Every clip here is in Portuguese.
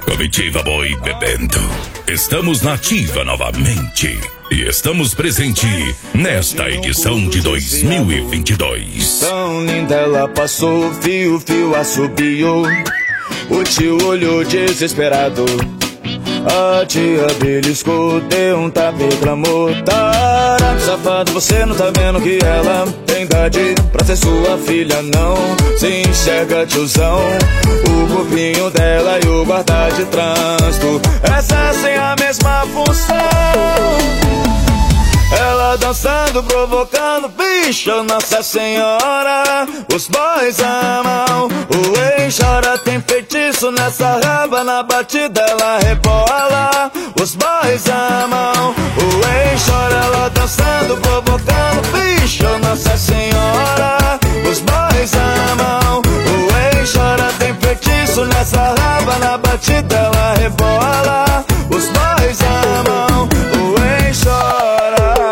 Comitiva Boi bebendo. Estamos na ativa novamente. E estamos presente nesta edição de 2022. Tão linda ela passou, fio assobiou. O tio olhou desesperado. A tia beliscou, deu um tapa e reclamou. Tarado, safado, você não tá vendo que ela tem idade pra ser sua filha, não. Se enxerga, tiozão, o corpinho dela e o guarda de trânsito exercem a mesma função. Ela dançando, provocando, bicho, Nossa Senhora. Os boys amam, o ex chora, tem feitiço nessa raba. Na batida ela rebola. Os boys amam, o ex chora, ela dançando, provocando, bicho, Nossa Senhora. Os boys amam, o ex chora, tem feitiço nessa raba. Na batida ela rebola. Os boys amam, o ex chora.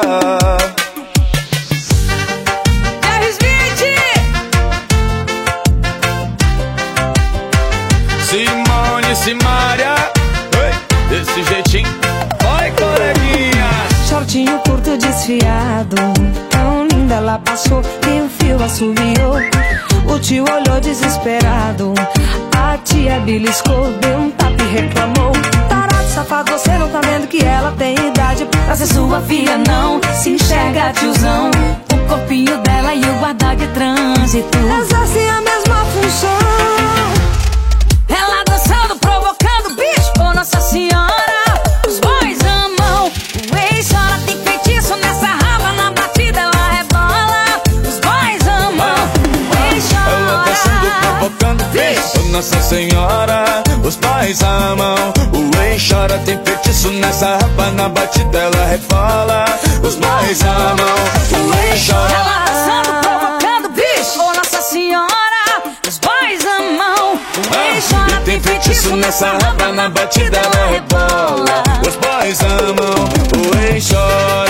Simone, Simária, desse jeitinho, oi coleguinha. Shortinho curto desfiado, tão linda ela passou, e o fio assobiou. O tio olhou desesperado, a tia beliscou, deu um tapa e reclamou. Tarado, safado, você não tá vendo que ela tem idade pra ser sua filha, não. Se enxerga, tiozão, o corpinho dela e o guarda de trânsito exercem a mesma função. Ela dançando, provocando, bicho, oh Nossa Senhora. Os boys amam, o ex chora, tem feitiço nessa raba. Na batida ela rebola. Os boys amam, o ex chora. Ela dançando, provocando, bicho, oh Nossa Senhora. Os boys amam, o ex chora, tem feitiço nessa raba. Na batida ela rebola. Os boys amam, o ex chora. Ela dançando, provocando, bicho, oh Nossa Senhora. Os boys amam, o ex chora, tem feitiço nessa raba, na batida ela rebola. Os boys amam, o ex chora.